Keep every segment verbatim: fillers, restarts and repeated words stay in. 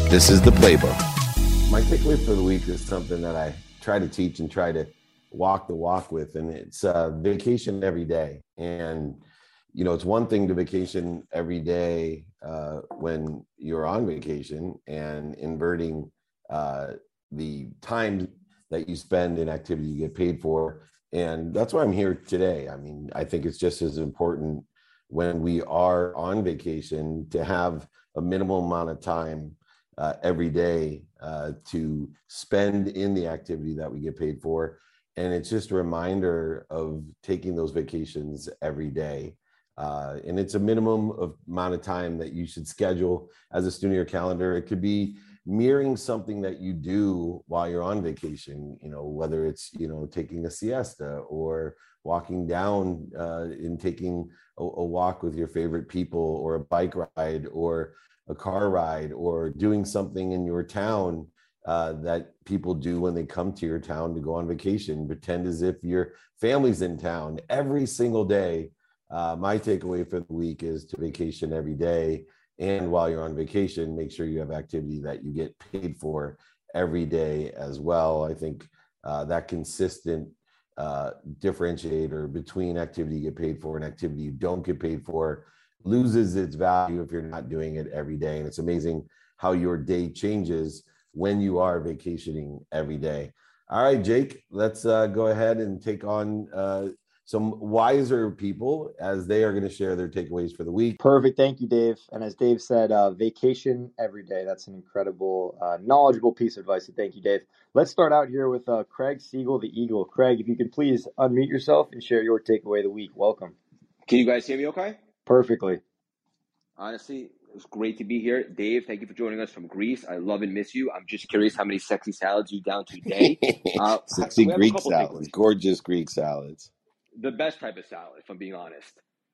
This is the playbook. My takeaway for the week is something that I try to teach and try to walk the walk with, and it's uh, vacation every day. And, you know, it's one thing to vacation every day uh, when you're on vacation and inverting uh, the time that you spend in activity you get paid for. And that's why I'm here today. I mean, I think it's just as important when we are on vacation to have a minimal amount of time uh, every day uh, to spend in the activity that we get paid for. And it's just a reminder of taking those vacations every day. Uh, and it's a minimum of amount of time that you should schedule as a student in your calendar. It could be mirroring something that you do while you're on vacation, you know, whether it's, you know, taking a siesta or walking down uh, and taking a, a walk with your favorite people, or a bike ride, or a car ride, or doing something in your town uh, that people do when they come to your town to go on vacation. Pretend as if your family's in town every single day. Uh, my takeaway for the week is to vacation every day. And while you're on vacation, make sure you have activity that you get paid for every day as well. I think uh, that consistent uh, differentiator between activity you get paid for and activity you don't get paid for loses its value if you're not doing it every day. And it's amazing how your day changes when you are vacationing every day. All right, Jake, let's uh, go ahead and take on uh, some wiser people as they are going to share their takeaways for the week. Perfect. Thank you, Dave. And as Dave said, uh, vacation every day. That's an incredible, uh, knowledgeable piece of advice. So thank you, Dave. Let's start out here with uh, Craig Siegel, the Eagle. Craig, if you could please unmute yourself and share your takeaway of the week. Welcome. Can you guys hear me okay? Perfectly. Honestly, it was great to be here. Dave, thank you for joining us from Greece. I love and miss you. I'm just curious how many sexy salads you down today. Uh, Sexy we have Greek a couple salads, takeaways. gorgeous Greek salads. The best type of salad, if I'm being honest.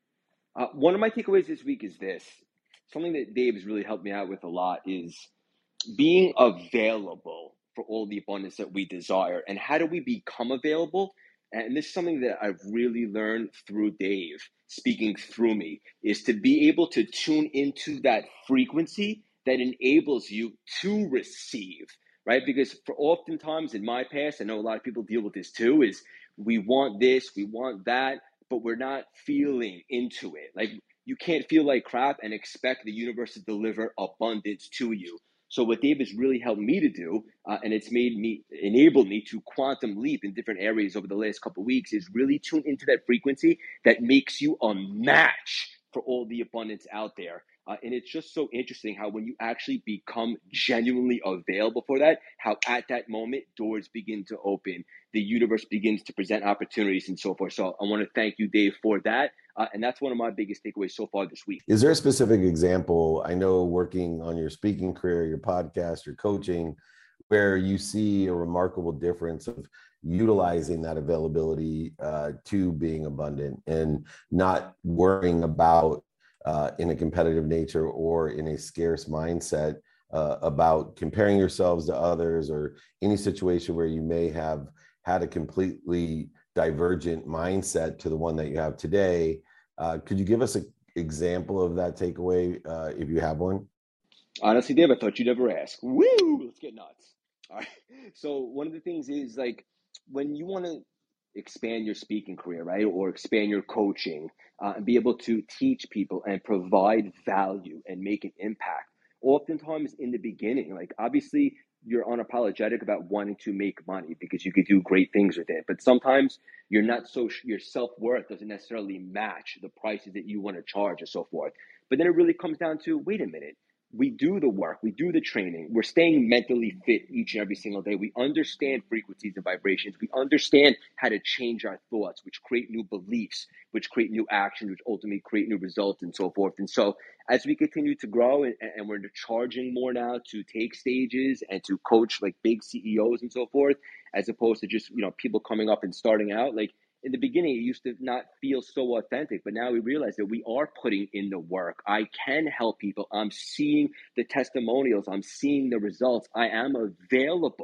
Uh, one of my takeaways this week is this. Something that Dave has really helped me out with a lot is being available for all the abundance that we desire. And how do we become available? And this is something that I've really learned through Dave speaking through me, is to be able to tune into that frequency that enables you to receive, right? Because for oftentimes in my past, I know a lot of people deal with this too, is we want this, we want that, but we're not feeling into it. Like, you can't feel like crap and expect the universe to deliver abundance to you. So what Dave has really helped me to do, uh, and it's made me, enabled me to quantum leap in different areas over the last couple of weeks, is really tune into that frequency that makes you a match for all the abundance out there. Uh, and it's just so interesting how when you actually become genuinely available for that, how at that moment, doors begin to open, the universe begins to present opportunities and so forth. So I want to thank you, Dave, for that. Uh, and that's one of my biggest takeaways so far this week. Is there a specific example? I know working on your speaking career, your podcast, your coaching, where you see a remarkable difference of utilizing that availability uh, to being abundant and not worrying about uh, in a competitive nature or in a scarce mindset uh, about comparing yourselves to others, or any situation where you may have had a completely divergent mindset to the one that you have today. Uh, could you give us an example of that takeaway uh, if you have one? Honestly, Dave, I thought you'd never ask. Woo! Let's get nuts. All right. So one of the things is, like, when you want to expand your speaking career, right, or expand your coaching, uh, and be able to teach people and provide value and make an impact, oftentimes in the beginning, like, obviously you're unapologetic about wanting to make money because you could do great things with it. But sometimes you're not so, your self-worth doesn't necessarily match the prices that you want to charge and so forth. But then it really comes down to, wait a minute, we do the work, we do the training, we're staying mentally fit each and every single day. We understand frequencies and vibrations. We understand how to change our thoughts, which create new beliefs, which create new actions, which ultimately create new results and so forth. And so as we continue to grow, and, and we're charging more now to take stages and to coach like big C E Os and so forth, as opposed to just, you know, people coming up and starting out, like, in the beginning, it used to not feel so authentic, but now we realize that we are putting in the work. I can help people. I'm seeing the testimonials. I'm seeing the results. I am available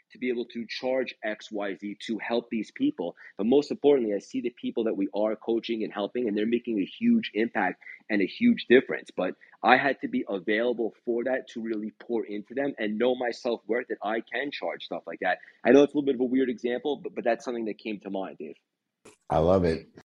to be able to charge X, Y, Z to help these people. But most importantly, I see the people that we are coaching and helping, and they're making a huge impact and a huge difference. But I had to be available for that to really pour into them and know my self-worth that I can charge stuff like that. I know it's a little bit of a weird example, but, but that's something that came to mind, Dave. I love it.